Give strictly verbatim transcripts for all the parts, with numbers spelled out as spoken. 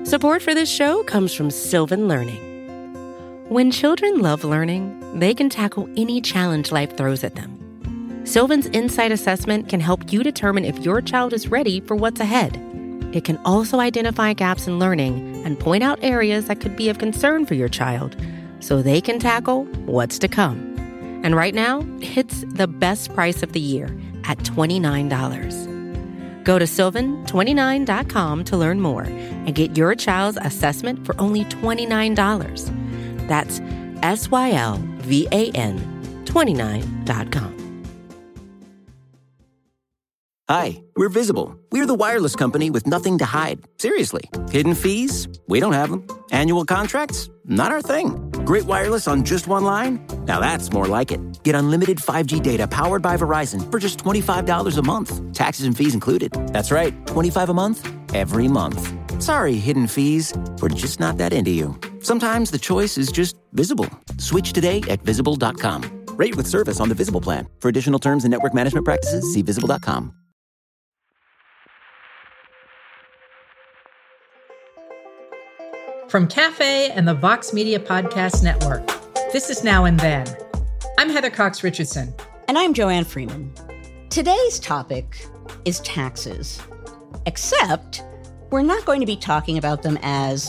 Support for this show comes from Sylvan Learning. When children love learning, they can tackle any challenge life throws at them. Sylvan's Insight Assessment can help you determine if your child is ready for what's ahead. It can also identify gaps in learning and point out areas that could be of concern for your child so they can tackle what's to come. And right now, it's the best price of the year at twenty-nine dollars. Go to sylvan twenty-nine dot com to learn more and get your child's assessment for only twenty-nine dollars. That's S Y L V A N twenty-nine dot com. Hi, we're Visible. We're the wireless company with nothing to hide. Seriously. Hidden fees? We don't have them. Annual contracts? Not our thing. Great wireless on just one line? Now that's more like it. Get unlimited five G data powered by Verizon for just twenty-five dollars a month. Taxes and fees included. That's right, twenty-five dollars a month, every month. Sorry, hidden fees. We're just not that into you. Sometimes the choice is just Visible. Switch today at visible dot com. Rate with service on the Visible plan. For additional terms and network management practices, see visible dot com. From Cafe and the Vox Media Podcast Network, this is Now and Then. I'm Heather Cox Richardson. And I'm Joanne Freeman. Today's topic is taxes, except we're not going to be talking about them as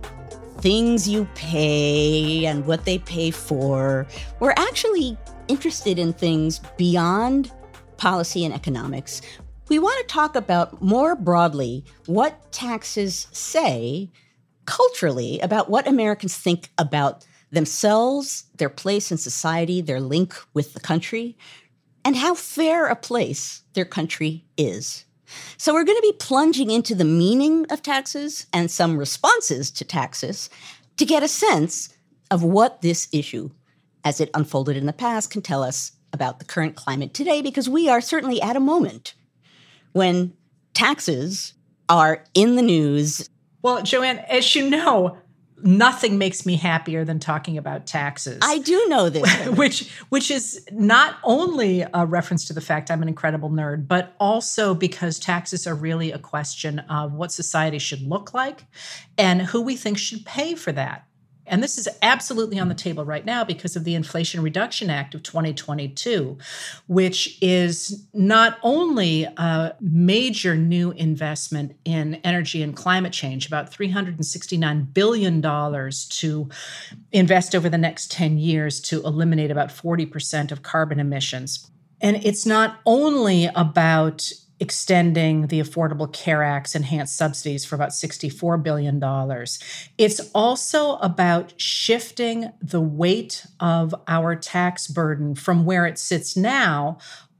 things you pay and what they pay for. We're actually interested in things beyond policy and economics. We want to talk about more broadly what taxes say culturally about what Americans think about themselves, their place in society, their link with the country, and how fair a place their country is. So we're going to be plunging into the meaning of taxes and some responses to taxes to get a sense of what this issue, as it unfolded in the past, can tell us about the current climate today, because we are certainly at a moment when taxes are in the news. Well, Joanne, as you know, nothing makes me happier than talking about taxes. I do know this. which which is not only a reference to the fact I'm an incredible nerd, but also because taxes are really a question of what society should look like and who we think should pay for that. And this is absolutely on the table right now because of the Inflation Reduction Act of twenty twenty-two, which is not only a major new investment in energy and climate change, about three hundred sixty-nine billion dollars to invest over the next ten years to eliminate about forty percent of carbon emissions. And it's not only about extending the Affordable Care Act's enhanced subsidies for about sixty-four billion dollars. It's also about shifting the weight of our tax burden from where it sits now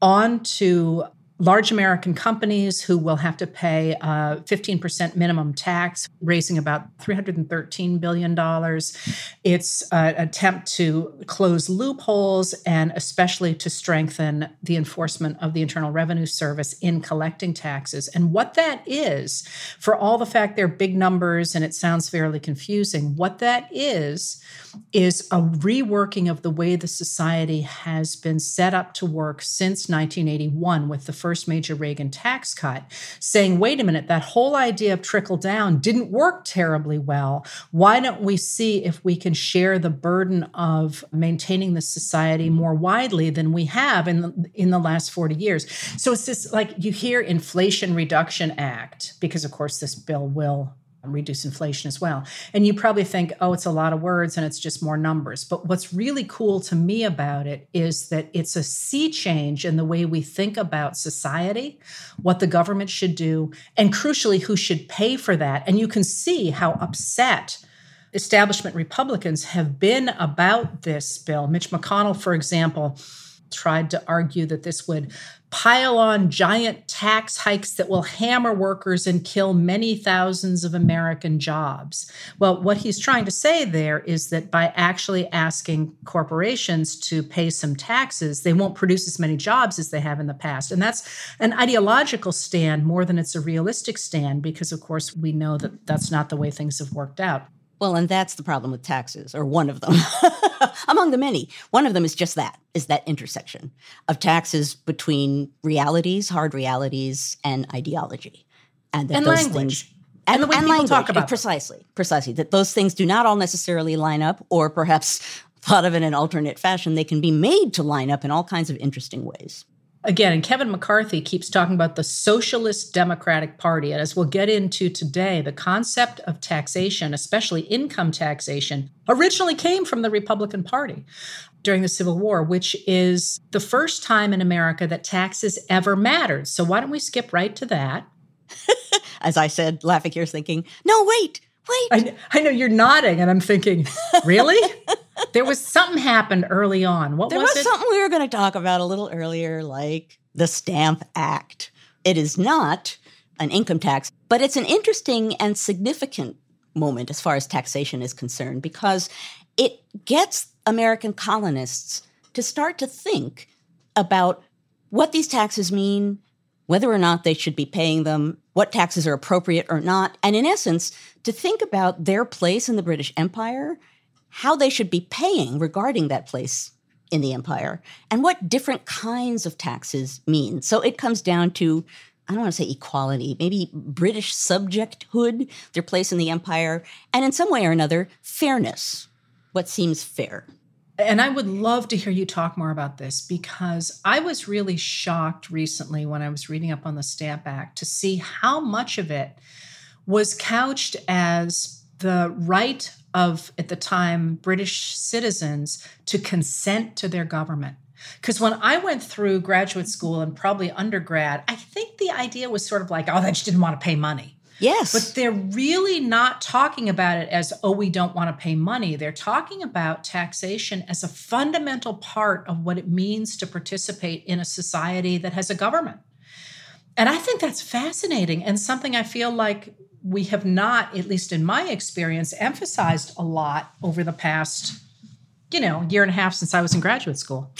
onto large American companies who will have to pay a fifteen percent minimum tax, raising about three hundred thirteen billion dollars. It's an attempt to close loopholes and especially to strengthen the enforcement of the Internal Revenue Service in collecting taxes. And what that is, for all the fact they're big numbers and it sounds fairly confusing, what that is, is a reworking of the way the society has been set up to work since nineteen eighty-one with the first major Reagan tax cut, saying, wait a minute, that whole idea of trickle down didn't work terribly well. Why don't we see if we can share the burden of maintaining the society more widely than we have in the, in the last forty years? So it's this, like, you hear Inflation Reduction Act, because of course this bill will reduce inflation as well. And you probably think, oh, it's a lot of words and it's just more numbers. But what's really cool to me about it is that it's a sea change in the way we think about society, what the government should do, and crucially, who should pay for that. And you can see how upset establishment Republicans have been about this bill. Mitch McConnell, for example, tried to argue that this would pile on giant tax hikes that will hammer workers and kill many thousands of American jobs. Well, what he's trying to say there is that by actually asking corporations to pay some taxes, they won't produce as many jobs as they have in the past. And that's an ideological stand more than it's a realistic stand, because, of course, we know that that's not the way things have worked out. Well, and that's the problem with taxes, or one of them, among the many. One of them is just that, is that intersection of taxes between realities, hard realities, and ideology. And, that and those language. Things, And, and the way and people language, talk about precisely, them. precisely, that those things do not all necessarily line up, or perhaps thought of in an alternate fashion, they can be made to line up in all kinds of interesting ways. Again, and Kevin McCarthy keeps talking about the Socialist Democratic Party. And as we'll get into today, the concept of taxation, especially income taxation, originally came from the Republican Party during the Civil War, which is the first time in America that taxes ever mattered. So why don't we skip right to that? As I said, laughing here, thinking, no, wait, wait. I, I know you're nodding, and I'm thinking, really? There was something happened early on. What there was, was it? something we were going to talk about a little earlier, like the Stamp Act. It is not an income tax, but it's an interesting and significant moment as far as taxation is concerned, because it gets American colonists to start to think about what these taxes mean, whether or not they should be paying them, what taxes are appropriate or not, and in essence, to think about their place in the British Empire, how they should be paying regarding that place in the empire, and what different kinds of taxes mean. So it comes down to, I don't want to say equality, maybe British subjecthood, their place in the empire, and in some way or another, fairness, what seems fair. And I would love to hear you talk more about this, because I was really shocked recently when I was reading up on the Stamp Act to see how much of it was couched as the right of, at the time, British citizens to consent to their government. Because when I went through graduate school and probably undergrad, I think the idea was sort of like, oh, they just didn't want to pay money. Yes. But they're really not talking about it as, oh, we don't want to pay money. They're talking about taxation as a fundamental part of what it means to participate in a society that has a government. And I think that's fascinating, and something I feel like we have not, at least in my experience, emphasized a lot over the past, you know, year and a half since I was in graduate school.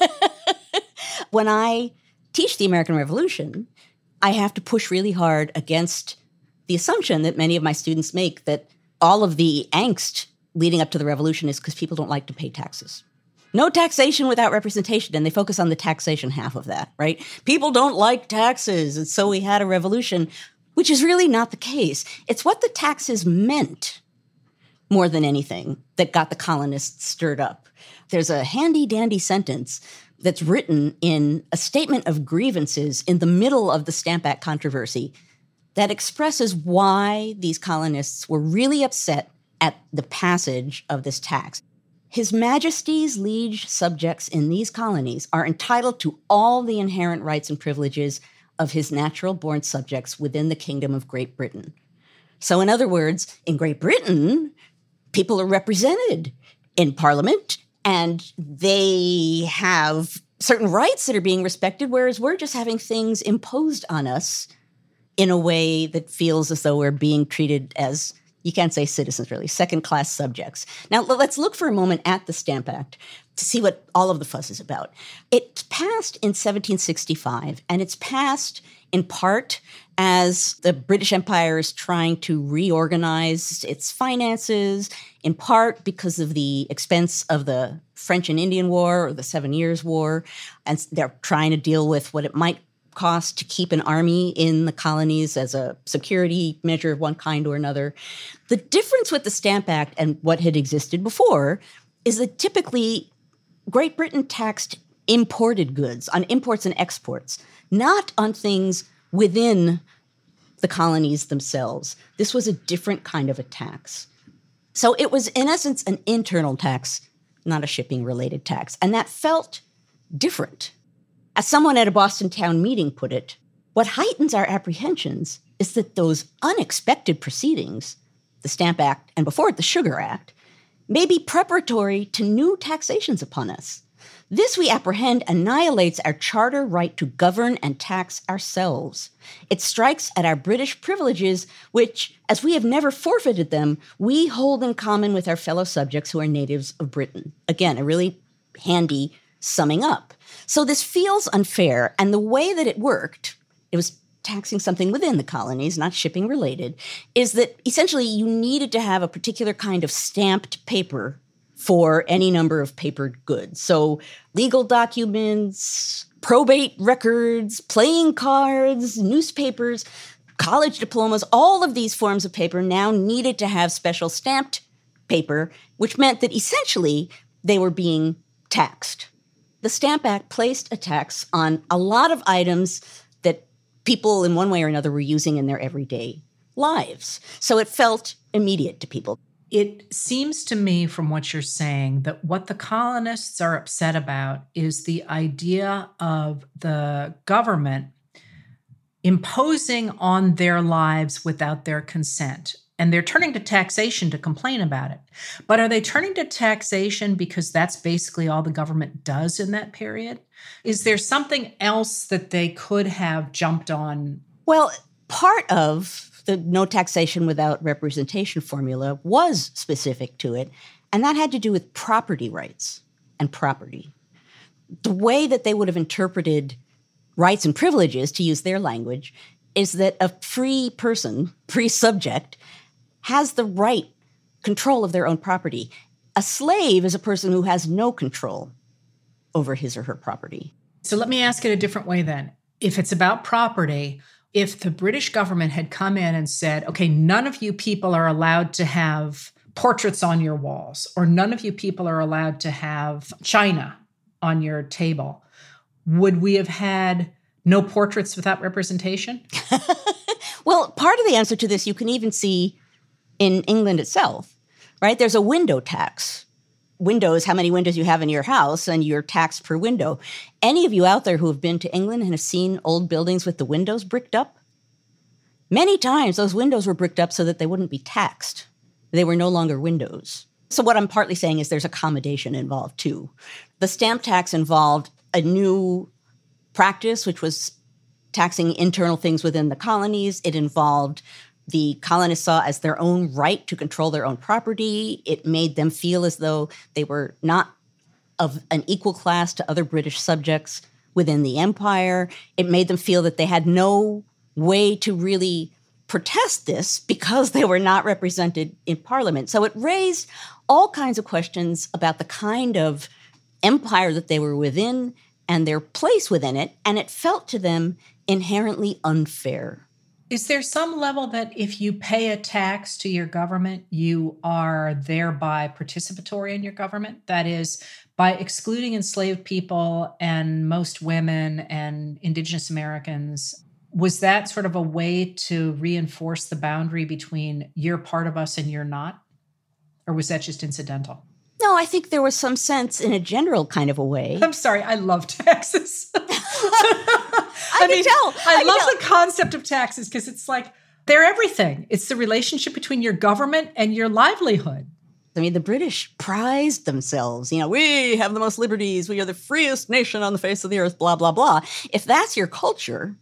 When I teach the American Revolution, I have to push really hard against the assumption that many of my students make that all of the angst leading up to the revolution is because people don't like to pay taxes. No taxation without representation, and they focus on the taxation half of that, right? People don't like taxes, and so we had a revolution, which is really not the case. It's what the taxes meant more than anything that got the colonists stirred up. There's a handy-dandy sentence that's written in a statement of grievances in the middle of the Stamp Act controversy that expresses why these colonists were really upset at the passage of this tax. His Majesty's liege subjects in these colonies are entitled to all the inherent rights and privileges of his natural-born subjects within the Kingdom of Great Britain. So in other words, in Great Britain, people are represented in Parliament, and they have certain rights that are being respected, whereas we're just having things imposed on us in a way that feels as though we're being treated as, you can't say citizens really, second-class subjects. Now, let's look for a moment at the Stamp Act to see what all of the fuss is about. It passed in seventeen sixty-five, and it's passed in part as the British Empire is trying to reorganize its finances, in part because of the expense of the French and Indian War or the Seven Years' War, and they're trying to deal with what it might cost to keep an army in the colonies as a security measure of one kind or another. The difference with the Stamp Act and what had existed before is that typically Great Britain taxed imported goods, on imports and exports, not on things within the colonies themselves. This was a different kind of a tax. So it was, in essence, an internal tax, not a shipping-related tax. And that felt different. As someone at a Boston town meeting put it, what heightens our apprehensions is that those unexpected proceedings, the Stamp Act and before it the Sugar Act, may be preparatory to new taxations upon us. This, we apprehend, annihilates our charter right to govern and tax ourselves. It strikes at our British privileges, which, as we have never forfeited them, we hold in common with our fellow subjects who are natives of Britain. Again, a really handy summing up. So this feels unfair, and the way that it worked, it was taxing something within the colonies, not shipping related, is that essentially you needed to have a particular kind of stamped paper for any number of papered goods. So legal documents, probate records, playing cards, newspapers, college diplomas, all of these forms of paper now needed to have special stamped paper, which meant that essentially they were being taxed. The Stamp Act placed a tax on a lot of items that people in one way or another were using in their everyday lives. So it felt immediate to people. It seems to me from what you're saying that what the colonists are upset about is the idea of the government imposing on their lives without their consent. And they're turning to taxation to complain about it. But are they turning to taxation because that's basically all the government does in that period? Is there something else that they could have jumped on? Well, part of the no taxation without representation formula was specific to it, and that had to do with property rights and property. The way that they would have interpreted rights and privileges, to use their language, is that a free person, free subject, has the right control of their own property. A slave is a person who has no control over his or her property. So let me ask it a different way then. If it's about property, if the British government had come in and said, okay, none of you people are allowed to have portraits on your walls, or none of you people are allowed to have china on your table, would we have had no portraits without representation? Well, part of the answer to this you can even see in England itself, right? There's a window tax. Windows, how many windows you have in your house, and you're taxed per window. Any of you out there who have been to England and have seen old buildings with the windows bricked up? Many times those windows were bricked up so that they wouldn't be taxed. They were no longer windows. So what I'm partly saying is there's accommodation involved too. The stamp tax involved a new practice, which was taxing internal things within the colonies. It involved the colonists saw as their own right to control their own property. It made them feel as though they were not of an equal class to other British subjects within the empire. It made them feel that they had no way to really protest this because they were not represented in Parliament. So it raised all kinds of questions about the kind of empire that they were within and their place within it, and it felt to them inherently unfair. Is there some level that if you pay a tax to your government, you are thereby participatory in your government? That is, by excluding enslaved people and most women and Indigenous Americans, was that sort of a way to reinforce the boundary between you're part of us and you're not? Or was that just incidental? No, I think there was some sense in a general kind of a way. I'm sorry, I love taxes. I, I mean, can tell. I, I love can the concept of taxes because it's like they're everything. It's the relationship between your government and your livelihood. I mean, the British prized themselves. You know, we have the most liberties. We are the freest nation on the face of the earth, blah, blah, blah. If that's your culture,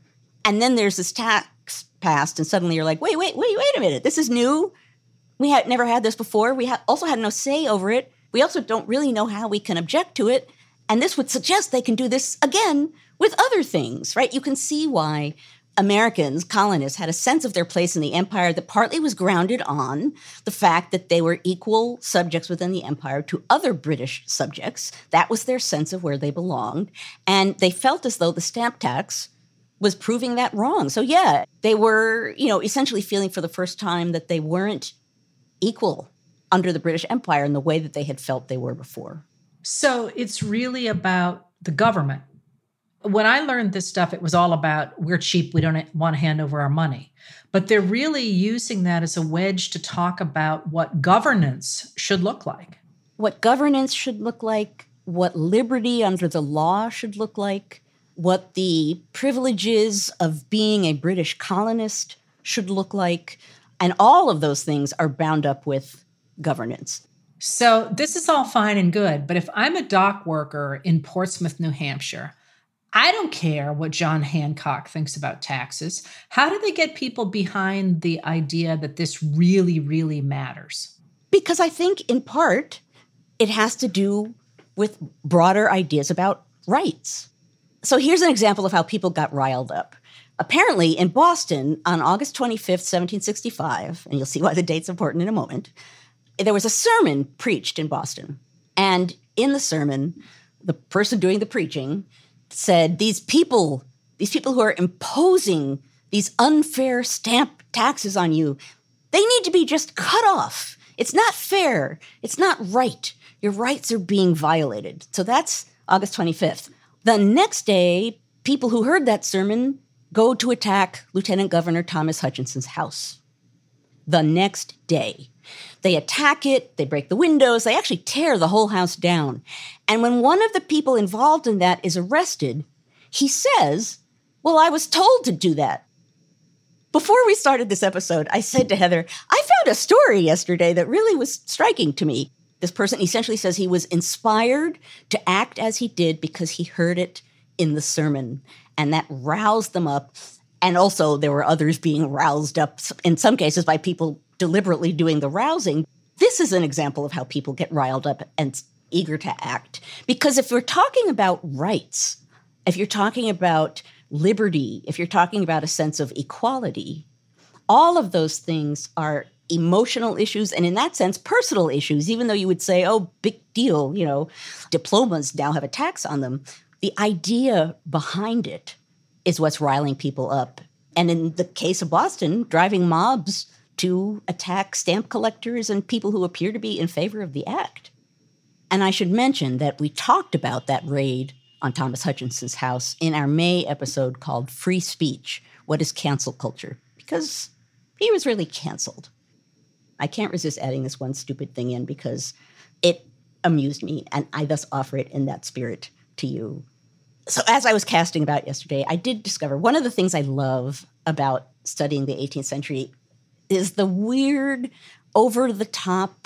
and then there's this tax passed, and suddenly you're like, wait, wait, wait, wait a minute. This is new. We had never had this before. We ha- also had no say over it. We also don't really know how we can object to it. And this would suggest they can do this again with other things, right? You can see why Americans, colonists, had a sense of their place in the empire that partly was grounded on the fact that they were equal subjects within the empire to other British subjects. That was their sense of where they belonged. And they felt as though the stamp tax was proving that wrong. So yeah, they were, you know, essentially feeling for the first time that they weren't equal under the British Empire in the way that they had felt they were before. So it's really about the government. When I learned this stuff, it was all about we're cheap, we don't want to hand over our money. But they're really using that as a wedge to talk about what governance should look like. What governance should look like, what liberty under the law should look like, what the privileges of being a British colonist should look like. And all of those things are bound up with governance. So this is all fine and good, but if I'm a dock worker in Portsmouth, New Hampshire, I don't care what John Hancock thinks about taxes. How do they get people behind the idea that this really, really matters? Because I think in part it has to do with broader ideas about rights. So here's an example of how people got riled up. Apparently, in Boston, on August twenty-fifth, seventeen sixty-five, and you'll see why the date's important in a moment, there was a sermon preached in Boston. And in the sermon, the person doing the preaching said, these people, these people who are imposing these unfair stamp taxes on you, they need to be just cut off. It's not fair. It's not right. Your rights are being violated. So that's August twenty-fifth. The next day, people who heard that sermon go to attack Lieutenant Governor Thomas Hutchinson's house. The next day. They attack it, they break the windows, they actually tear the whole house down. And when one of the people involved in that is arrested, he says, well, I was told to do that. Before we started this episode, I said to Heather, I found a story yesterday that really was striking to me. This person essentially says he was inspired to act as he did because he heard it in the sermon, and that roused them up. And also there were others being roused up, in some cases by people deliberately doing the rousing. This is an example of how people get riled up and eager to act. Because if we're talking about rights, if you're talking about liberty, if you're talking about a sense of equality, all of those things are emotional issues and in that sense, personal issues, even though you would say, oh, big deal, you know, diplomas now have a tax on them. The idea behind it is what's riling people up. And in the case of Boston, driving mobs to attack stamp collectors and people who appear to be in favor of the act. And I should mention that we talked about that raid on Thomas Hutchinson's house in our May episode called Free Speech, What is Cancel Culture? Because he was really canceled. I can't resist adding this one stupid thing in because it amused me, and I thus offer it in that spirit to you. So as I was casting about yesterday, I did discover one of the things I love about studying the eighteenth century is the weird, over-the-top,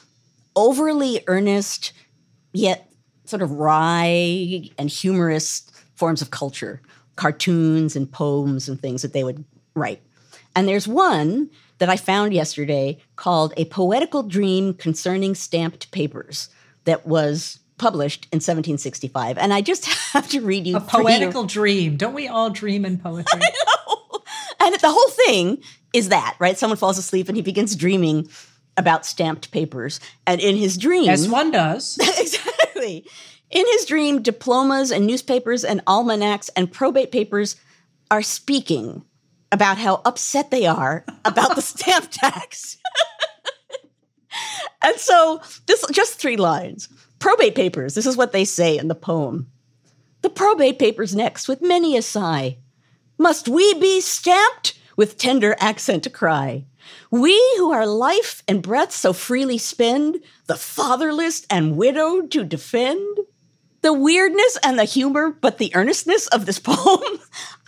overly earnest, yet sort of wry and humorous forms of culture, cartoons and poems and things that they would write. And there's one that I found yesterday called A Poetical Dream Concerning Stamped Papers that was published in seventeen sixty-five. And I just have to read you. A poetical dream. Don't we all dream in poetry? I know. And the whole thing is that, right? Someone falls asleep and he begins dreaming about stamped papers. And in his dream... As one does. Exactly. In his dream, diplomas and newspapers and almanacs and probate papers are speaking about how upset they are about the stamp tax. And so, this just three lines. Probate papers, this is what they say in the poem. The probate papers next, with many a sigh. Must we be stamped? With tender accent to cry. We who our life and breath so freely spend, the fatherless and widowed to defend. The weirdness and the humor, but the earnestness of this poem.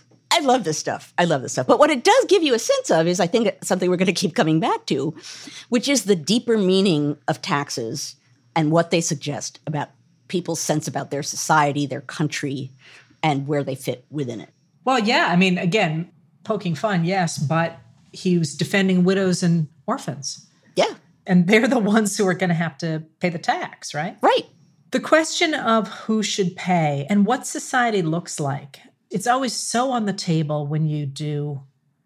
I love this stuff. I love this stuff. But what it does give you a sense of is, I think, something we're going to keep coming back to, which is the deeper meaning of taxes and what they suggest about people's sense about their society, their country, and where they fit within it. Well, yeah. I mean, again, poking fun, yes, but he was defending widows and orphans. Yeah. And they're the ones who are going to have to pay the tax, right? Right. The question of who should pay and what society looks like, it's always so on the table when you do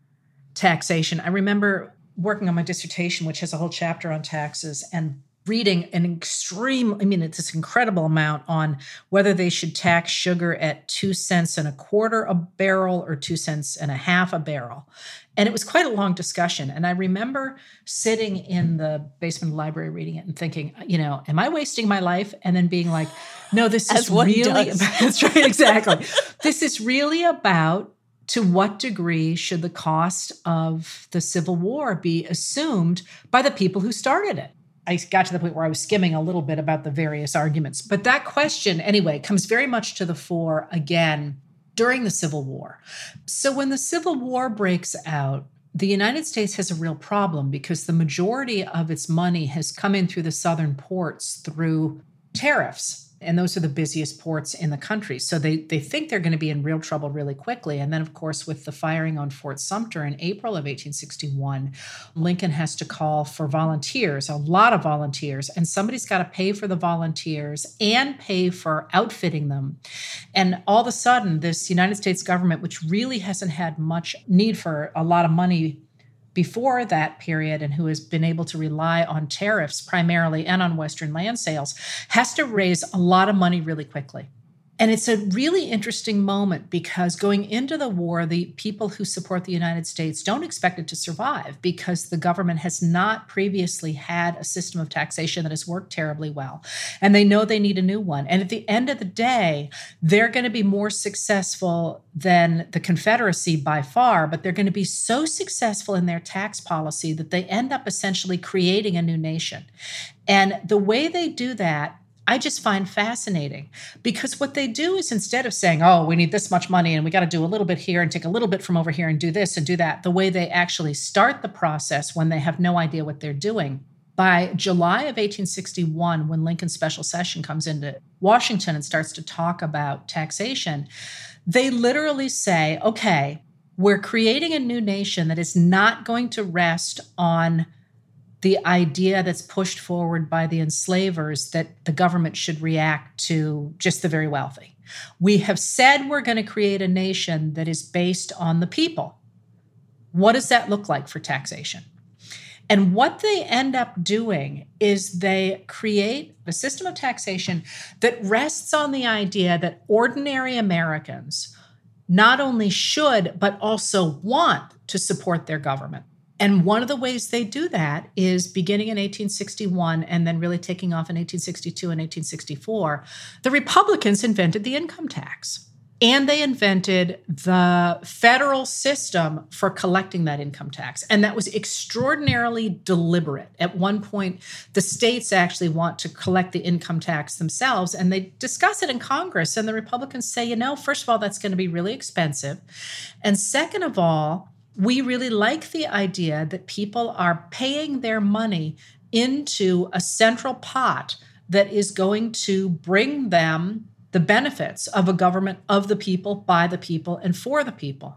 taxation. I remember working on my dissertation, which has a whole chapter on taxes, and reading an extreme, I mean, it's this incredible amount on whether they should tax sugar at two cents and a quarter a barrel or two cents and a half a barrel. And it was quite a long discussion. And I remember sitting in the basement of the library reading it and thinking, you know, am I wasting my life? And then being like, no, this is really, about, that's right, exactly. This is really about to what degree should the cost of the Civil War be assumed by the people who started it? I got to the point where I was skimming a little bit about the various arguments. But that question, anyway, comes very much to the fore again during the Civil War. So when the Civil War breaks out, the United States has a real problem because the majority of its money has come in through the southern ports through tariffs. And those are the busiest ports in the country. So they, they think they're going to be in real trouble really quickly. And then, of course, with the firing on Fort Sumter in April of eighteen sixty-one, Lincoln has to call for volunteers, a lot of volunteers. And somebody's got to pay for the volunteers and pay for outfitting them. And all of a sudden, this United States government, which really hasn't had much need for a lot of money before that period and who has been able to rely on tariffs primarily and on Western land sales, has to raise a lot of money really quickly. And it's a really interesting moment because going into the war, the people who support the United States don't expect it to survive because the government has not previously had a system of taxation that has worked terribly well. And they know they need a new one. And at the end of the day, they're going to be more successful than the Confederacy by far, but they're going to be so successful in their tax policy that they end up essentially creating a new nation. And the way they do that, I just find fascinating because what they do is instead of saying, oh, we need this much money and we got to do a little bit here and take a little bit from over here and do this and do that, the way they actually start the process when they have no idea what they're doing. By July of eighteen sixty-one, when Lincoln's special session comes into Washington and starts to talk about taxation, they literally say, okay, we're creating a new nation that is not going to rest on the idea that's pushed forward by the enslavers that the government should react to just the very wealthy. We have said we're going to create a nation that is based on the people. What does that look like for taxation? And what they end up doing is they create a system of taxation that rests on the idea that ordinary Americans not only should, but also want to support their government. And one of the ways they do that is beginning in eighteen sixty-one and then really taking off in eighteen sixty-two and eighteen sixty-four, the Republicans invented the income tax. And they invented the federal system for collecting that income tax. And that was extraordinarily deliberate. At one point, the states actually want to collect the income tax themselves, and they discuss it in Congress. And the Republicans say, you know, first of all, that's going to be really expensive. And second of all, we really like the idea that people are paying their money into a central pot that is going to bring them the benefits of a government of the people, by the people, and for the people.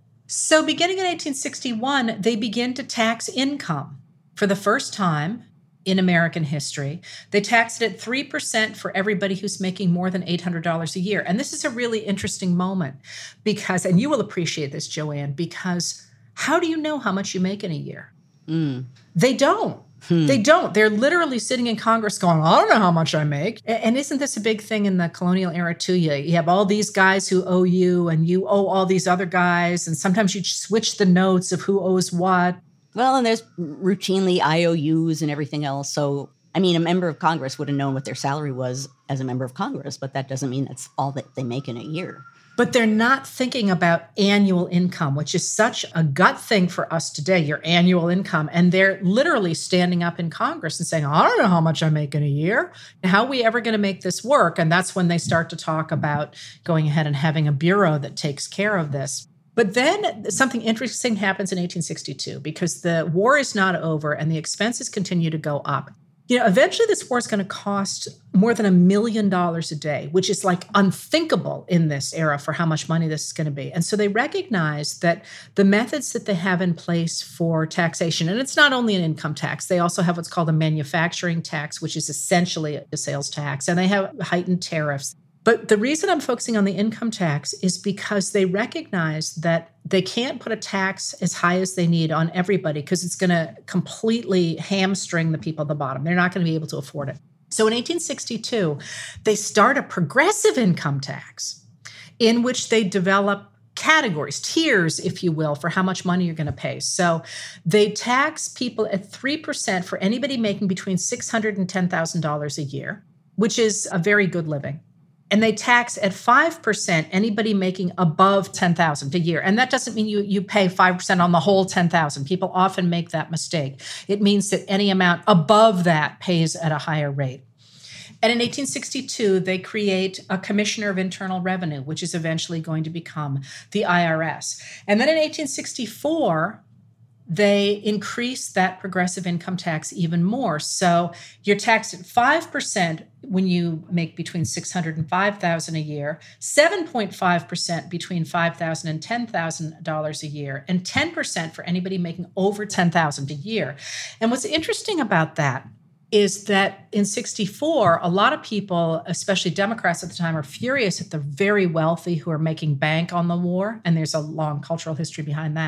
So beginning in eighteen sixty-one, they begin to tax income for the first time in American history. They taxed it at three percent for everybody who's making more than eight hundred dollars a year. And this is a really interesting moment because, and you will appreciate this, Joanne, because how do you know how much you make in a year? Mm. They don't. Hmm. They don't. They're literally sitting in Congress going, I don't know how much I make. And isn't this a big thing in the colonial era too? You, you have all these guys who owe you and you owe all these other guys. And sometimes you switch the notes of who owes what. Well, and there's routinely I O Us and everything else. So, I mean, a member of Congress would have known what their salary was as a member of Congress, but that doesn't mean that's all that they make in a year. But they're not thinking about annual income, which is such a gut thing for us today, your annual income. And they're literally standing up in Congress and saying, I don't know how much I make in a year. How are we ever going to make this work? And that's when they start to talk about going ahead and having a bureau that takes care of this. But then something interesting happens in eighteen sixty-two because the war is not over and the expenses continue to go up. You know, eventually this war is going to cost more than a million dollars a day, which is like unthinkable in this era for how much money this is going to be. And so they recognize that the methods that they have in place for taxation, and it's not only an income tax, they also have what's called a manufacturing tax, which is essentially a sales tax, and they have heightened tariffs. But the reason I'm focusing on the income tax is because they recognize that they can't put a tax as high as they need on everybody because it's going to completely hamstring the people at the bottom. They're not going to be able to afford it. So in eighteen sixty-two, they start a progressive income tax in which they develop categories, tiers, if you will, for how much money you're going to pay. So they tax people at three percent for anybody making between six hundred dollars and ten thousand dollars a year, which is a very good living. And they tax at five percent anybody making above ten thousand dollars a year. And that doesn't mean you, you pay five percent on the whole ten thousand dollars. People often make that mistake. It means that any amount above that pays at a higher rate. And in eighteen sixty-two, they create a Commissioner of Internal Revenue, which is eventually going to become the I R S. And then in eighteen sixty-four, they increase that progressive income tax even more. So you're taxed at five percent when you make between six hundred dollars and five thousand dollars a year, seven point five percent between five thousand dollars and ten thousand dollars a year, and ten percent for anybody making over ten thousand dollars a year. And what's interesting about that is that in sixty-four, a lot of people, especially Democrats at the time, are furious at the very wealthy who are making bank on the war. And there's a long cultural history behind that.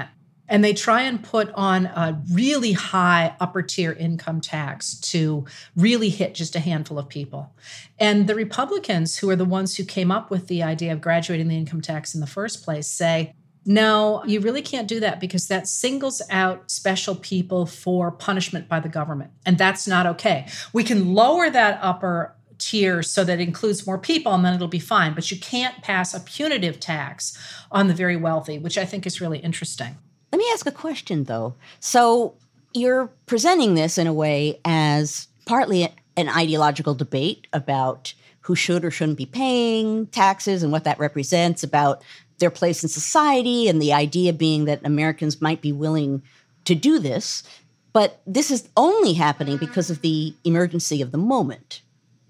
And they try and put on a really high upper tier income tax to really hit just a handful of people. And the Republicans, who are the ones who came up with the idea of graduating the income tax in the first place, say, no, you really can't do that because that singles out special people for punishment by the government. And that's not okay. We can lower that upper tier so that it includes more people and then it'll be fine. But you can't pass a punitive tax on the very wealthy, which I think is really interesting. Let me ask a question, though. So you're presenting this in a way as partly an ideological debate about who should or shouldn't be paying taxes and what that represents about their place in society, and the idea being that Americans might be willing to do this. But this is only happening because of the emergency of the moment.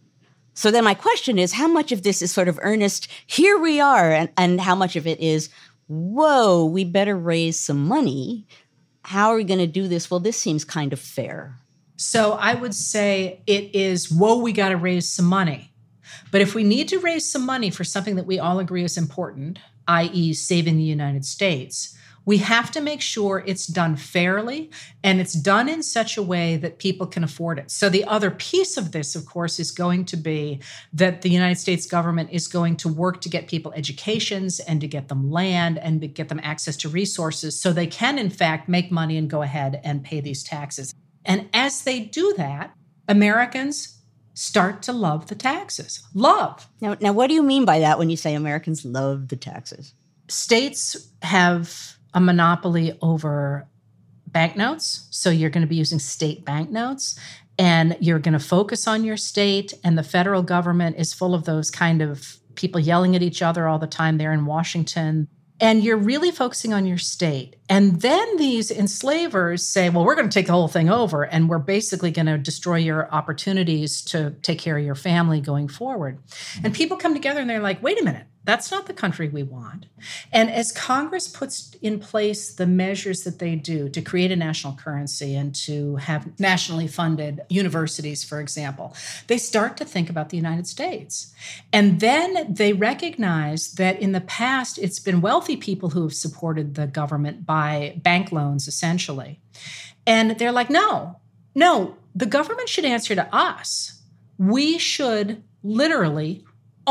So then my question is, how much of this is sort of earnest, here we are, and, and how much of it is, whoa, we better raise some money. How are we going to do this? Well, this seems kind of fair. So I would say it is, whoa, we got to raise some money. But if we need to raise some money for something that we all agree is important, that is saving the United States, we have to make sure it's done fairly and it's done in such a way that people can afford it. So the other piece of this, of course, is going to be that the United States government is going to work to get people educations and to get them land and to get them access to resources so they can, in fact, make money and go ahead and pay these taxes. And as they do that, Americans start to love the taxes. Love. Now, now, what do you mean by that when you say Americans love the taxes? States have a monopoly over banknotes. So you're going to be using state banknotes and you're going to focus on your state. And the federal government is full of those kind of people yelling at each other all the time there in Washington. And you're really focusing on your state. And then these enslavers say, well, we're going to take the whole thing over and we're basically going to destroy your opportunities to take care of your family going forward. And people come together and they're like, wait a minute. That's not the country we want. And as Congress puts in place the measures that they do to create a national currency and to have nationally funded universities, for example, they start to think about the United States. And then they recognize that in the past, it's been wealthy people who have supported the government by bank loans, essentially. And they're like, no, no, the government should answer to us. We should literally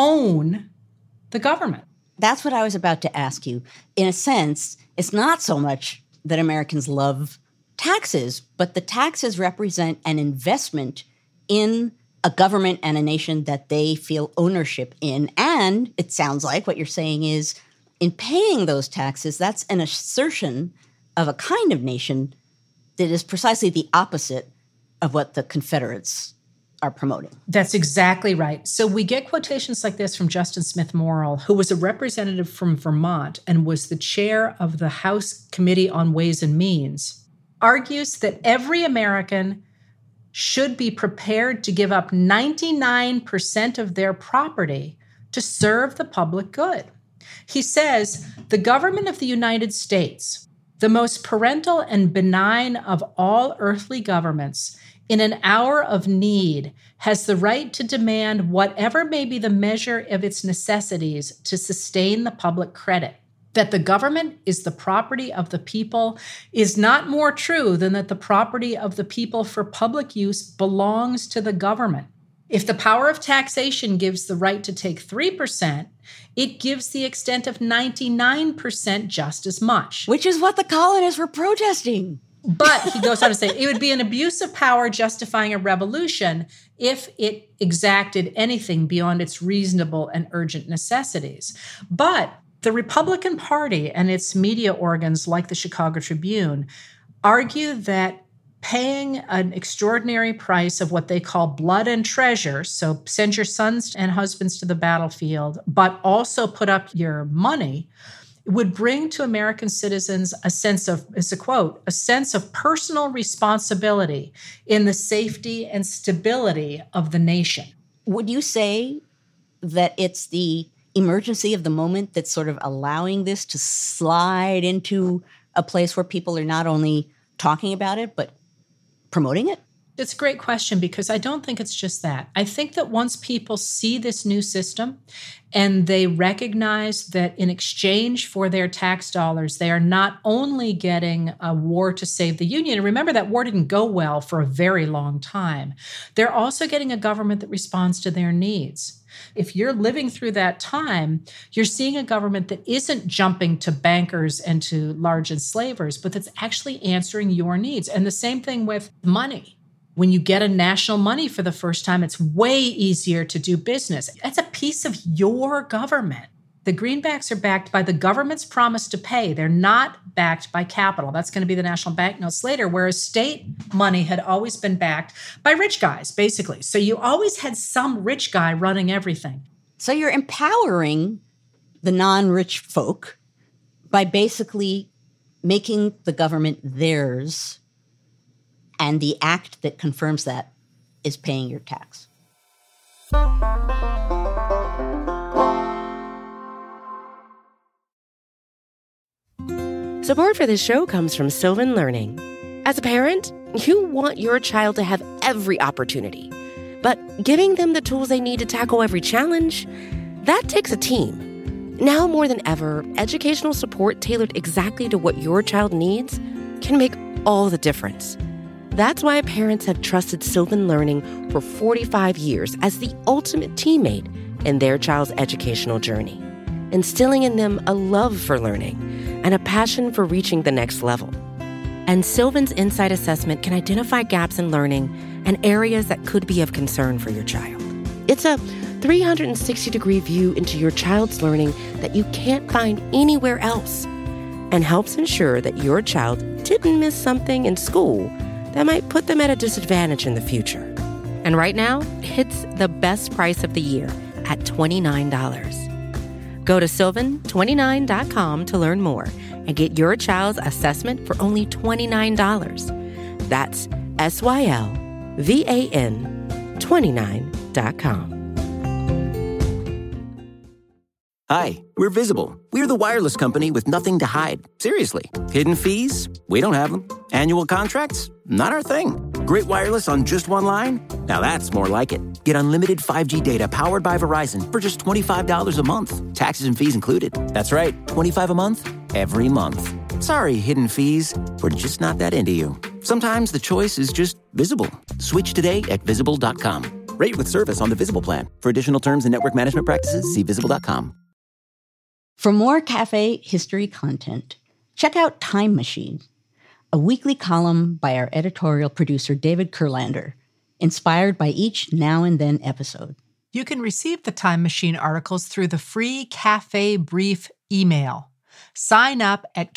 own the government. That's what I was about to ask you. In a sense, it's not so much that Americans love taxes, but the taxes represent an investment in a government and a nation that they feel ownership in. And it sounds like what you're saying is, in paying those taxes, that's an assertion of a kind of nation that is precisely the opposite of what the Confederates are promoting. That's exactly right. So we get quotations like this from Justin Smith Morrill, who was a representative from Vermont and was the chair of the House Committee on Ways and Means, argues that every American should be prepared to give up ninety-nine percent of their property to serve the public good. He says, the government of the United States, the most parental and benign of all earthly governments, in an hour of need, has the right to demand whatever may be the measure of its necessities to sustain the public credit. That the government is the property of the people is not more true than that the property of the people for public use belongs to the government. If the power of taxation gives the right to take three percent, it gives the extent of ninety-nine percent just as much. Which is what the colonists were protesting. But he goes on to say, it would be an abuse of power justifying a revolution if it exacted anything beyond its reasonable and urgent necessities. But the Republican Party and its media organs like the Chicago Tribune argue that paying an extraordinary price of what they call blood and treasure, so send your sons and husbands to the battlefield, but also put up your money, would bring to American citizens a sense of, it's a quote, a sense of personal responsibility in the safety and stability of the nation. Would you say that it's the emergency of the moment that's sort of allowing this to slide into a place where people are not only talking about it, but promoting it? It's a great question because I don't think it's just that. I think that once people see this new system and they recognize that in exchange for their tax dollars, they are not only getting a war to save the Union, and remember that war didn't go well for a very long time, they're also getting a government that responds to their needs. If you're living through that time, you're seeing a government that isn't jumping to bankers and to large enslavers, but that's actually answering your needs. And the same thing with money. When you get a national money for the first time, it's way easier to do business. That's a piece of your government. The greenbacks are backed by the government's promise to pay. They're not backed by capital. That's going to be the national banknotes later, whereas state money had always been backed by rich guys, basically. So you always had some rich guy running everything. So you're empowering the non-rich folk by basically making the government theirs. And the act that confirms that is paying your tax. Support for this show comes from Sylvan Learning. As a parent, you want your child to have every opportunity. But giving them the tools they need to tackle every challenge, that takes a team. Now more than ever, educational support tailored exactly to what your child needs can make all the difference. That's why parents have trusted Sylvan Learning for forty-five years as the ultimate teammate in their child's educational journey, instilling in them a love for learning and a passion for reaching the next level. And Sylvan's Insight Assessment can identify gaps in learning and areas that could be of concern for your child. It's a three hundred sixty degree view into your child's learning that you can't find anywhere else, and helps ensure that your child didn't miss something in school that might put them at a disadvantage in the future. And right now, it's the best price of the year at twenty-nine dollars. Go to sylvan twenty-nine dot com to learn more and get your child's assessment for only twenty-nine dollars. That's S Y L V A N twenty-nine dot com. Hi, we're Visible. We're the wireless company with nothing to hide. Seriously. Hidden fees? We don't have them. Annual contracts? Not our thing. Great wireless on just one line? Now that's more like it. Get unlimited five G data powered by Verizon for just twenty-five dollars a month. Taxes and fees included. That's right, twenty-five dollars a month, every month. Sorry, hidden fees. We're just not that into you. Sometimes the choice is just Visible. Switch today at visible dot com. Rate with service on the Visible plan. For additional terms and network management practices, see visible dot com. For more Cafe history content, check out Time Machine, a weekly column by our editorial producer David Kurlander, inspired by each Now and Then episode. You can receive the Time Machine articles through the free Cafe Brief email. Sign up at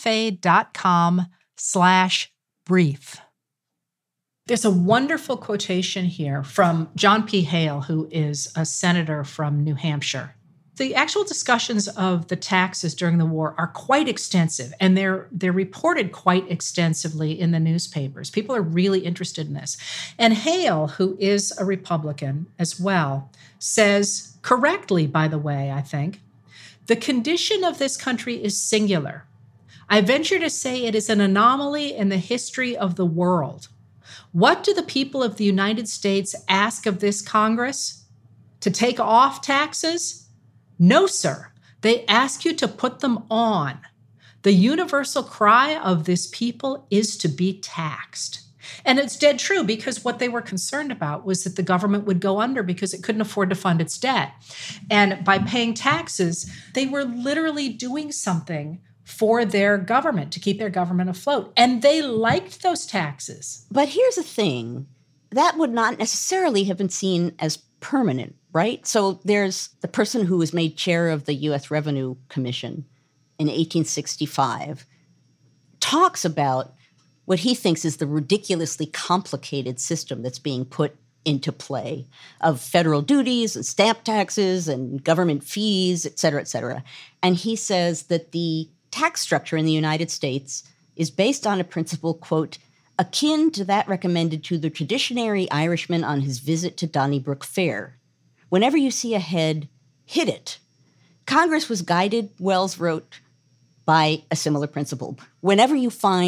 cafe.com slash brief. There's a wonderful quotation here from John P. Hale, who is a senator from New Hampshire. The actual discussions of the taxes during the war are quite extensive, and they're they're reported quite extensively in the newspapers. People are really interested in this. And Hale, who is a Republican as well, says, correctly, by the way, I think, the condition of this country is singular. I venture to say it is an anomaly in the history of the world. What do the people of the United States ask of this Congress? To take off taxes? No, sir. They ask you to put them on. The universal cry of this people is to be taxed. And it's dead true, because what they were concerned about was that the government would go under because it couldn't afford to fund its debt. And by paying taxes, they were literally doing something for their government to keep their government afloat. And they liked those taxes. But here's the thing. That would not necessarily have been seen as permanent, right? So there's the person who was made chair of the U S Revenue Commission in eighteen sixty-five, talks about what he thinks is the ridiculously complicated system that's being put into play of federal duties and stamp taxes and government fees, et cetera, et cetera. And he says that the tax structure in the United States is based on a principle, quote, akin to that recommended to the traditionary Irishman on his visit to Donnybrook Fair. Whenever you see a head, hit it. Congress was guided, Wells wrote, by a similar principle. Whenever you find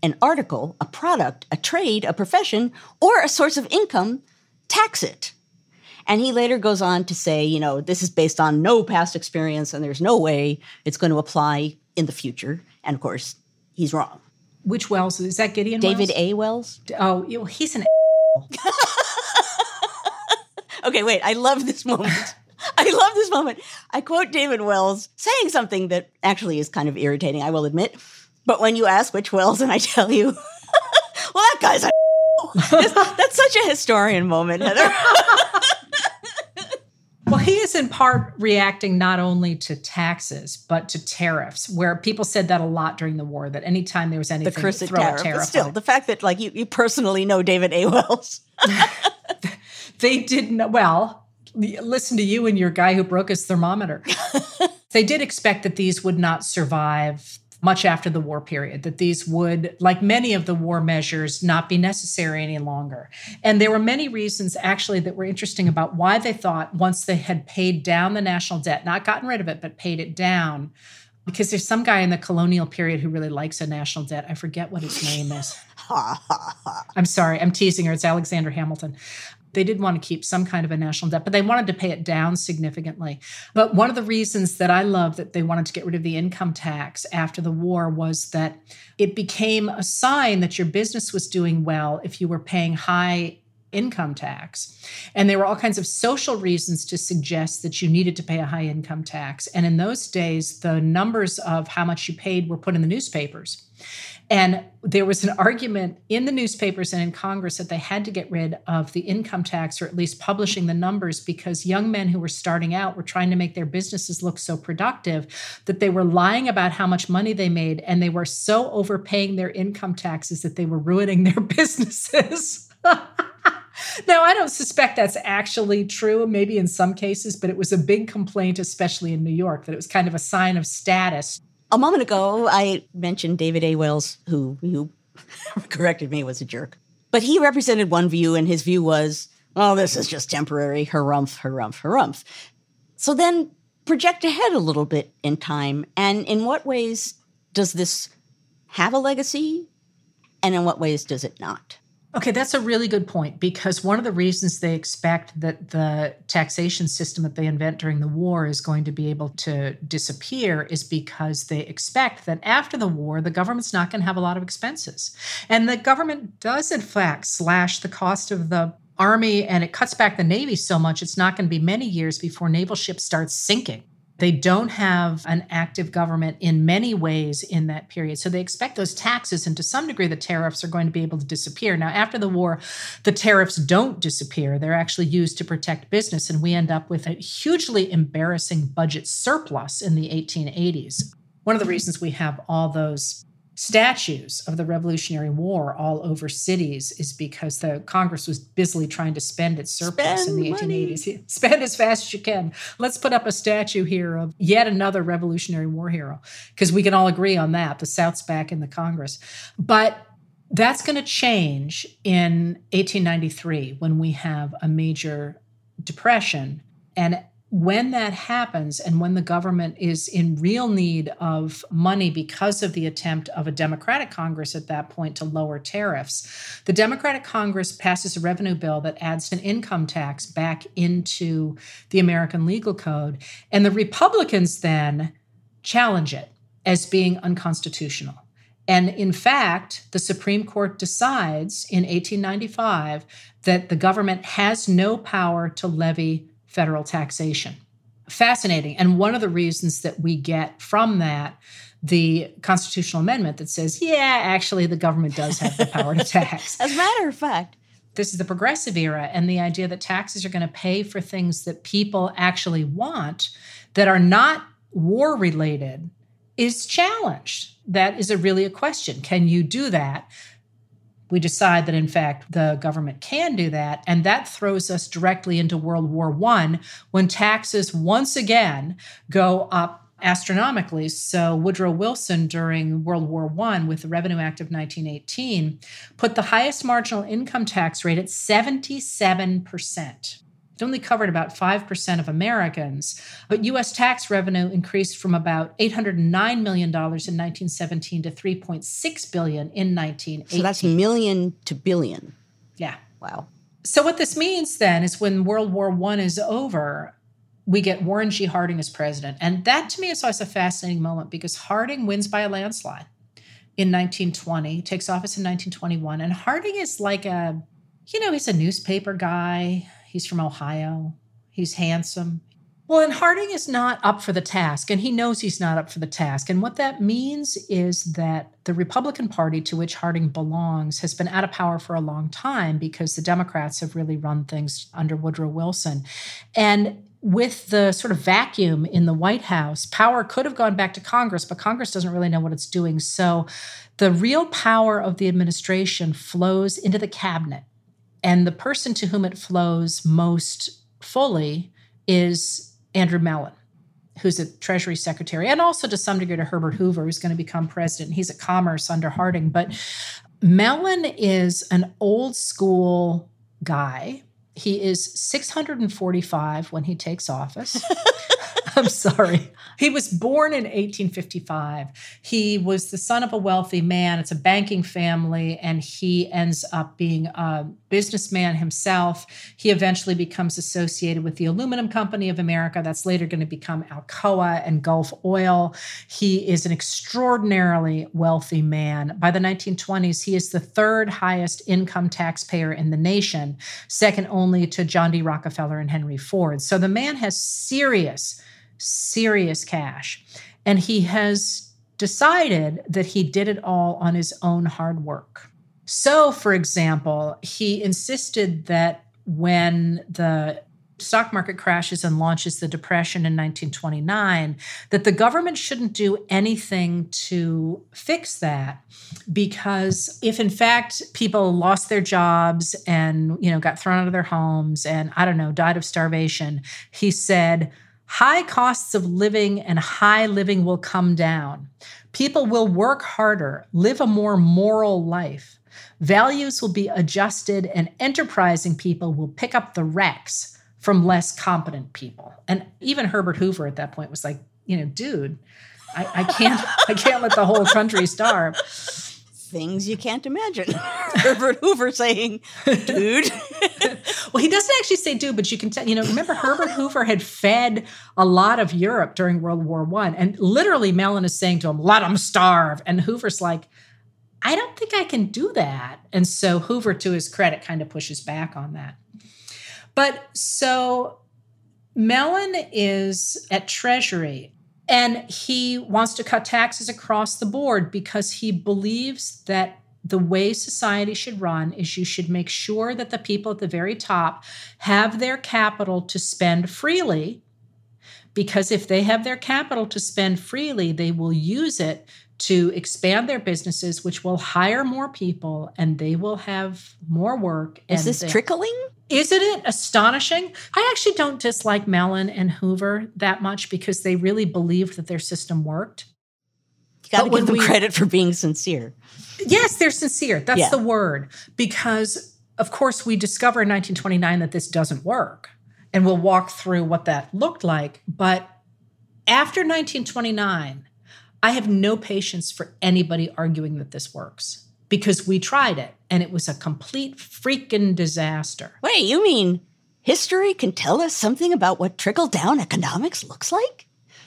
an article, a product, a trade, a profession, or a source of income, tax it. And he later goes on to say, you know, this is based on no past experience and there's no way it's going to apply in the future. And of course, he's wrong. Which Wells? Is that Gideon David Wells? A. Wells? Oh, you know, he's an Okay, wait, I love this moment. I love this moment. I quote David Wells saying something that actually is kind of irritating, I will admit. But when you ask which Wells, and I tell you, well, that guy's a that's, that's such a historian moment, Heather. Well, he is in part reacting not only to taxes, but to tariffs, where people said that a lot during the war, that anytime there was anything, the cursed throw tariff. a tariff. But still, on. the fact that like you, you personally know David A. Wells. They didn't, well, listen to you and your guy who broke his thermometer. They did expect that these would not survive much after the war period, that these would, like many of the war measures, not be necessary any longer. And there were many reasons actually that were interesting about why they thought once they had paid down the national debt, not gotten rid of it, but paid it down, because there's some guy in the colonial period who really likes a national debt. I forget what his name is. I'm sorry, I'm teasing her. It's Alexander Hamilton. They did want to keep some kind of a national debt, but they wanted to pay it down significantly. But one of the reasons that I love that they wanted to get rid of the income tax after the war was that it became a sign that your business was doing well if you were paying high income tax. And there were all kinds of social reasons to suggest that you needed to pay a high income tax. And in those days, the numbers of how much you paid were put in the newspapers. And there was an argument in the newspapers and in Congress that they had to get rid of the income tax, or at least publishing the numbers, because young men who were starting out were trying to make their businesses look so productive that they were lying about how much money they made, and they were so overpaying their income taxes that they were ruining their businesses. Now, I don't suspect that's actually true, maybe in some cases, but it was a big complaint, especially in New York, that it was kind of a sign of status. A moment ago, I mentioned David A. Wells, who, who corrected me, was a jerk. But he represented one view, and his view was, oh, this is just temporary, harumph, harumph, harumph. So then project ahead a little bit in time, and in what ways does this have a legacy, and in what ways does it not? Okay, that's a really good point, because one of the reasons they expect that the taxation system that they invent during the war is going to be able to disappear is because they expect that after the war, the government's not going to have a lot of expenses. And the government does, in fact, slash the cost of the Army, and it cuts back the Navy so much, it's not going to be many years before naval ships start sinking. They don't have an active government in many ways in that period. So they expect those taxes, and to some degree, the tariffs are going to be able to disappear. Now, after the war, the tariffs don't disappear. They're actually used to protect business, and we end up with a hugely embarrassing budget surplus in the eighteen eighties. One of the reasons we have all those statues of the Revolutionary War all over cities is because the Congress was busily trying to spend its surplus spend in the money. eighteen eighties. Spend as fast as you can. Let's put up a statue here of yet another Revolutionary War hero, because we can all agree on that. The South's back in the Congress. But that's going to change in eighteen ninety-three when we have a major depression. And when that happens, and when the government is in real need of money because of the attempt of a Democratic Congress at that point to lower tariffs, the Democratic Congress passes a revenue bill that adds an income tax back into the American Legal Code. And the Republicans then challenge it as being unconstitutional. And in fact, the Supreme Court decides in eighteen ninety-five that the government has no power to levy federal taxation. Fascinating. And one of the reasons that we get from that the constitutional amendment that says, yeah, actually, the government does have the power to tax. As a matter of fact, this is the progressive era, and the idea that taxes are going to pay for things that people actually want that are not war-related is challenged. That is a really a question. Can you do that? We decide that, in fact, the government can do that, and that throws us directly into World War One, when taxes once again go up astronomically. So Woodrow Wilson, during World War One, with the Revenue Act of nineteen eighteen, put the highest marginal income tax rate at seventy-seven percent. It only covered about five percent of Americans, but U S tax revenue increased from about eight hundred nine million dollars in nineteen seventeen to three point six billion dollars in nineteen eighteen. So that's million to billion. Yeah. Wow. So what this means then is when World War One is over, we get Warren G. Harding as president. And that to me is always a fascinating moment because Harding wins by a landslide in nineteen twenty, takes office in nineteen twenty-one. And Harding is like a, you know, he's a newspaper guy. He's from Ohio. He's handsome. Well, and Harding is not up for the task, and he knows he's not up for the task. And what that means is that the Republican Party to which Harding belongs has been out of power for a long time because the Democrats have really run things under Woodrow Wilson. And with the sort of vacuum in the White House, power could have gone back to Congress, but Congress doesn't really know what it's doing. So the real power of the administration flows into the cabinet. And the person to whom it flows most fully is Andrew Mellon, who's a Treasury Secretary, and also to some degree to Herbert Hoover, who's going to become president. He's at Commerce under Harding. But Mellon is an old school guy. He is six hundred forty-five when he takes office. I'm sorry. He was born in eighteen fifty-five. He was the son of a wealthy man. It's a banking family, and he ends up being a businessman himself. He eventually becomes associated with the Aluminum Company of America. That's later going to become Alcoa and Gulf Oil. He is an extraordinarily wealthy man. By the nineteen twenties, he is the third highest income taxpayer in the nation, second only to John D. Rockefeller and Henry Ford. So the man has serious serious cash. And he has decided that he did it all on his own hard work. So, for example, he insisted that when the stock market crashes and launches the Depression in nineteen twenty-nine, that the government shouldn't do anything to fix that, because if in fact people lost their jobs and, you know, got thrown out of their homes and, I don't know, died of starvation, he said, high costs of living and high living will come down. People will work harder, live a more moral life. Values will be adjusted, and enterprising people will pick up the wrecks from less competent people. And even Herbert Hoover at that point was like, you know, dude, I, I can't, I can't let the whole country starve. Things you can't imagine. Herbert Hoover saying, dude. Well, he doesn't actually say dude, but you can tell, you know, remember Herbert Hoover had fed a lot of Europe during World War One. And literally Mellon is saying to him, let them starve. And Hoover's like, I don't think I can do that. And so Hoover, to his credit, kind of pushes back on that. But so Mellon is at Treasury. And he wants to cut taxes across the board because he believes that the way society should run is you should make sure that the people at the very top have their capital to spend freely, because if they have their capital to spend freely, they will use it to expand their businesses, which will hire more people and they will have more work. Is this they- trickling? Isn't it astonishing? I actually don't dislike Mellon and Hoover that much because they really believed that their system worked. You got to But give them when we- credit for being sincere. Yes, they're sincere. That's Yeah. the word. Because, of course, we discover in nineteen twenty-nine that this doesn't work. And we'll walk through what that looked like. But after nineteen twenty-nine, I have no patience for anybody arguing that this works. Because we tried it, and it was a complete freaking disaster. Wait, you mean history can tell us something about what trickle-down economics looks like?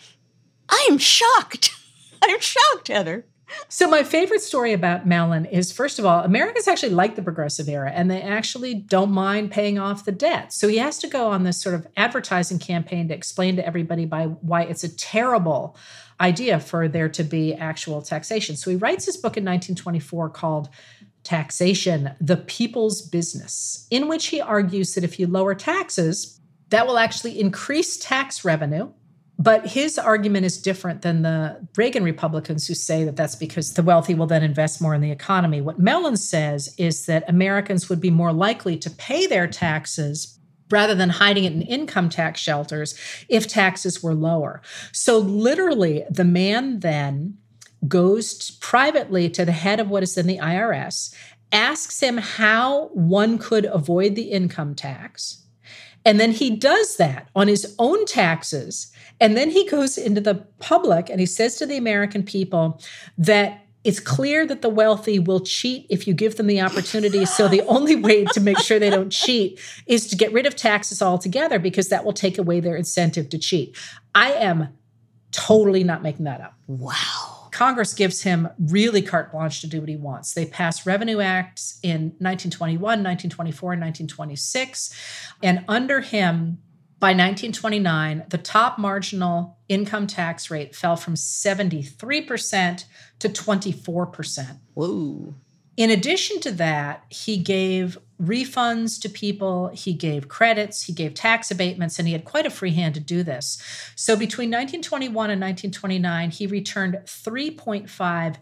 I am shocked. I'm shocked, Heather. So my favorite story about Mellon is, first of all, Americans actually like the progressive era, and they actually don't mind paying off the debt. So he has to go on this sort of advertising campaign to explain to everybody by why it's a terrible idea for there to be actual taxation. So he writes his book in nineteen twenty-four called Taxation, the People's Business, in which he argues that if you lower taxes, that will actually increase tax revenue. But his argument is different than the Reagan Republicans who say that that's because the wealthy will then invest more in the economy. What Mellon says is that Americans would be more likely to pay their taxes rather than hiding it in income tax shelters if taxes were lower. So literally, the man then goes privately to the head of what is in the I R S, asks him how one could avoid the income tax, And then he does that on his own taxes. And then he goes into the public and he says to the American people that it's clear that the wealthy will cheat if you give them the opportunity. So the only way to make sure they don't cheat is to get rid of taxes altogether, because that will take away their incentive to cheat. I am totally not making that up. Wow. Congress gives him really carte blanche to do what he wants. They pass revenue acts in nineteen twenty-one, nineteen twenty-four, and nineteen twenty-six. And under him, by nineteen twenty-nine, the top marginal income tax rate fell from seventy-three percent to twenty-four percent. Whoa. In addition to that, he gave refunds to people, he gave credits, he gave tax abatements, and he had quite a free hand to do this. So between nineteen twenty-one and nineteen twenty-nine, he returned three point five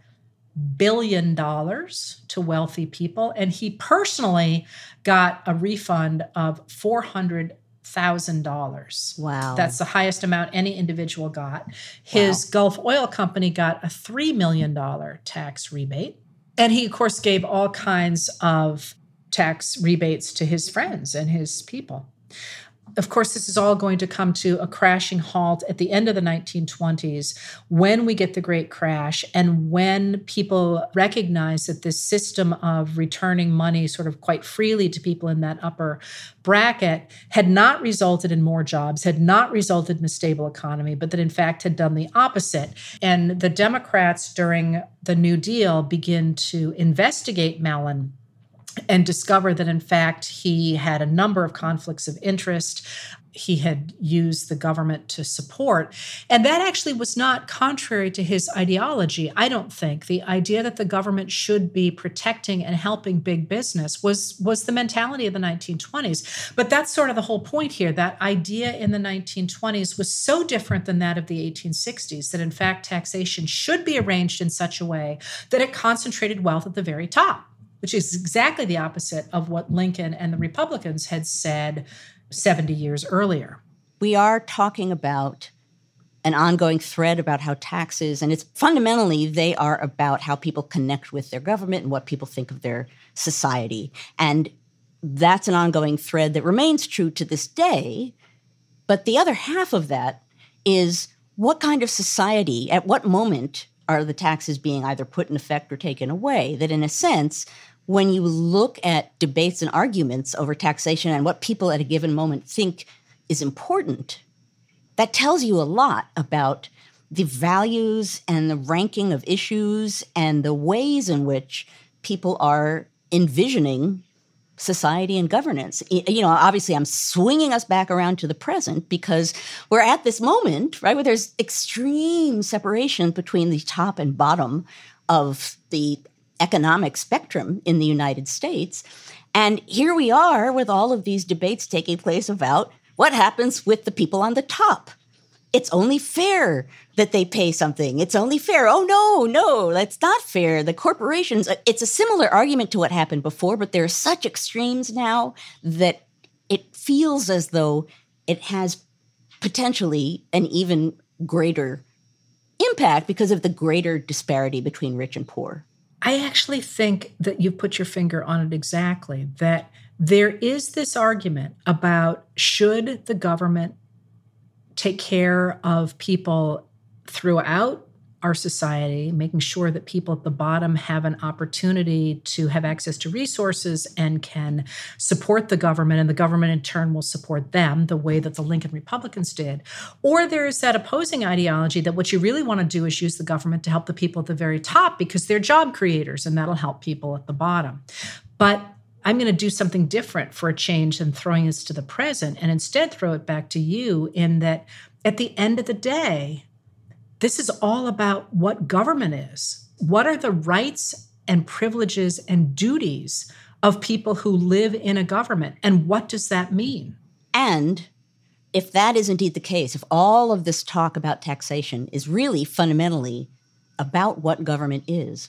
billion dollars to wealthy people, and he personally got a refund of four hundred thousand dollars. Wow. That's the highest amount any individual got. His Wow. Gulf Oil Company got a three million dollars tax rebate. And he, of course, gave all kinds of tax rebates to his friends and his people. Of course, this is all going to come to a crashing halt at the end of the nineteen twenties when we get the Great Crash and when people recognize that this system of returning money sort of quite freely to people in that upper bracket had not resulted in more jobs, had not resulted in a stable economy, but that in fact had done the opposite. And the Democrats during the New Deal begin to investigate Mellon and discover that, in fact, he had a number of conflicts of interest. He had used the government to support. And that actually was not contrary to his ideology, I don't think. The idea that the government should be protecting and helping big business was, was the mentality of the nineteen twenties. But that's sort of the whole point here. That idea in the nineteen twenties was so different than that of the eighteen sixties, that in fact taxation should be arranged in such a way that it concentrated wealth at the very top, which is exactly the opposite of what Lincoln and the Republicans had said seventy years earlier. We are talking about an ongoing thread about how taxes, and it's fundamentally, they are about how people connect with their government and what people think of their society. And that's an ongoing thread that remains true to this day. But the other half of that is what kind of society, at what moment are the taxes being either put in effect or taken away? That in a sense, when you look at debates and arguments over taxation and what people at a given moment think is important, that tells you a lot about the values and the ranking of issues and the ways in which people are envisioning society and governance. You know, obviously I'm swinging us back around to the present because we're at this moment, right, where there's extreme separation between the top and bottom of the economic spectrum in the United States. And here we are with all of these debates taking place about what happens with the people on the top. It's only fair that they pay something. It's only fair. Oh, no, no, that's not fair. The corporations, it's a similar argument to what happened before, but there are such extremes now that it feels as though it has potentially an even greater impact because of the greater disparity between rich and poor. I actually think that you've put your finger on it exactly, that there is this argument about should the government take care of people throughout our society, making sure that people at the bottom have an opportunity to have access to resources and can support the government, and the government in turn will support them the way that the Lincoln Republicans did. Or there is that opposing ideology that what you really want to do is use the government to help the people at the very top because they're job creators and that'll help people at the bottom. But I'm going to do something different for a change than throwing this to the present and instead throw it back to you in that at the end of the day, this is all about what government is. What are the rights and privileges and duties of people who live in a government? And what does that mean? And if that is indeed the case, if all of this talk about taxation is really fundamentally about what government is,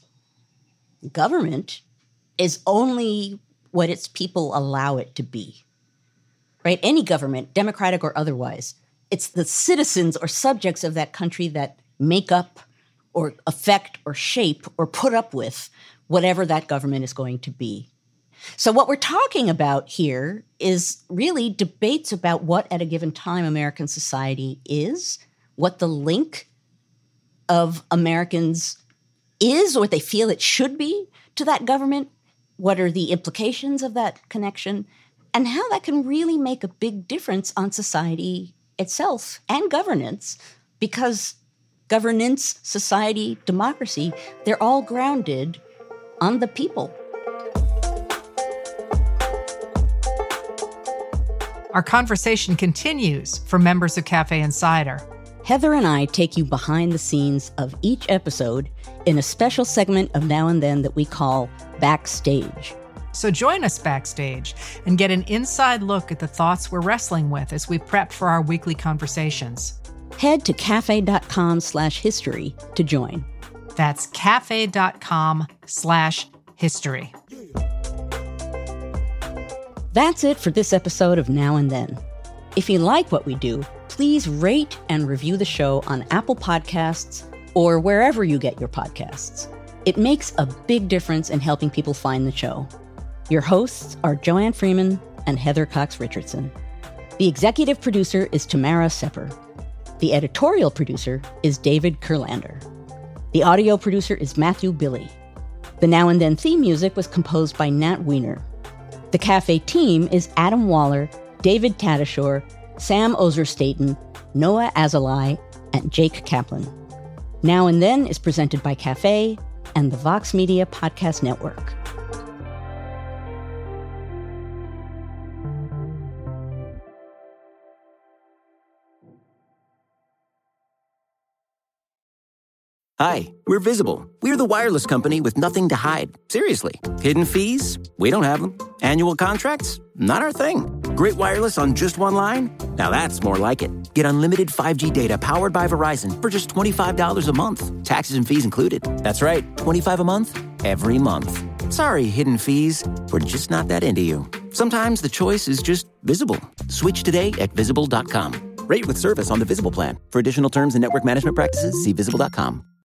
government is only what its people allow it to be, right? Any government, democratic or otherwise, it's the citizens or subjects of that country that make up or affect or shape or put up with whatever that government is going to be. So what we're talking about here is really debates about what at a given time American society is, what the link of Americans is or what they feel it should be to that government, what are the implications of that connection, and how that can really make a big difference on society itself and governance, because governance, society, democracy, they're all grounded on the people. Our conversation continues for members of Cafe Insider. Heather and I take you behind the scenes of each episode in a special segment of Now and Then that we call Backstage. So join us backstage and get an inside look at the thoughts we're wrestling with as we prep for our weekly conversations. Head to cafe.com slash history to join. That's cafe.com slash history. That's it for this episode of Now and Then. If you like what we do, please rate and review the show on Apple Podcasts or wherever you get your podcasts. It makes a big difference in helping people find the show. Your hosts are Joanne Freeman and Heather Cox Richardson. The executive producer is Tamara Sepper. The editorial producer is David Kurlander. The audio producer is Matthew Billy. The Now and Then theme music was composed by Nat Weiner. The Cafe team is Adam Waller, David Tatasciore, Sam Ozer-Staten, Noah Azulai, and Jake Kaplan. Now and Then is presented by Cafe and the Vox Media Podcast Network. Hi, we're Visible. We're the wireless company with nothing to hide. Seriously. Hidden fees? We don't have them. Annual contracts? Not our thing. Great wireless on just one line? Now that's more like it. Get unlimited five G data powered by Verizon for just twenty-five dollars a month. Taxes and fees included. That's right, twenty-five dollars a month, every month. Sorry, hidden fees. We're just not that into you. Sometimes the choice is just Visible. Switch today at visible dot com. Rate with service on the Visible plan. For additional terms and network management practices, see visible dot com.